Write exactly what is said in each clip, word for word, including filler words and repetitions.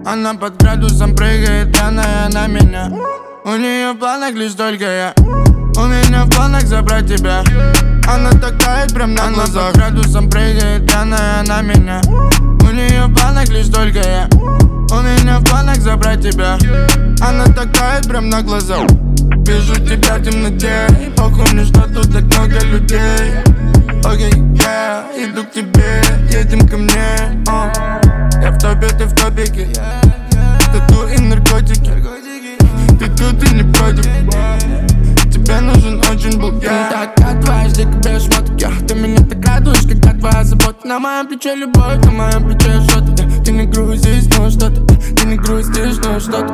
Она под градусом прыгает, пьяная на меня. У нее в планах лишь только я. У меня в планах забрать тебя. Она такая прям на глазах. Она под градусом прыгает, пьяная на меня. У нее в планах лишь только я. У меня в планах забрать тебя. Она такая прям на глазах. Вижу тебя в темноте. Похуй мне, что тут так много людей. Окей, okay, я yeah, иду к тебе, едем ко мне. uh. Я в топе, ты в топике. Тату и наркотики. Ты тут и не против. Тебе нужен очень был я. Ты так отважишь, как без шмотки. Ты меня так радуешь, когда твоя забота. На моем плече любовь, на моем плече что-то. Ты не грузишь, ну что-то. Ты не грустишь, ну что-то.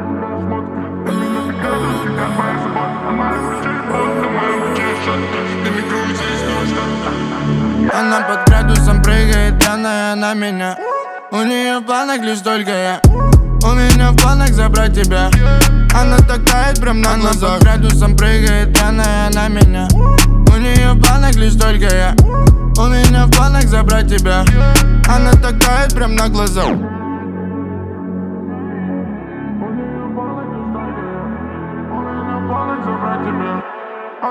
Она под градусом прыгает, пьяная на меня. У нее в планах лишь только я. У меня в планах забрать тебя. Она такая прям на глазах. Она под градусом прыгает, пьяная на меня. У нее в планах лишь только я. У меня в планах забрать тебя. Она такая прям на глазах.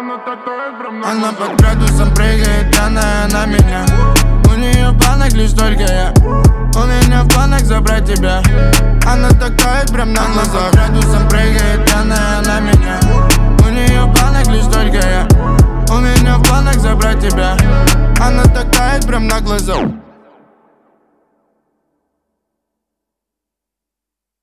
Она под градусом прыгает, пьяная на меня. У нее в планах лишь только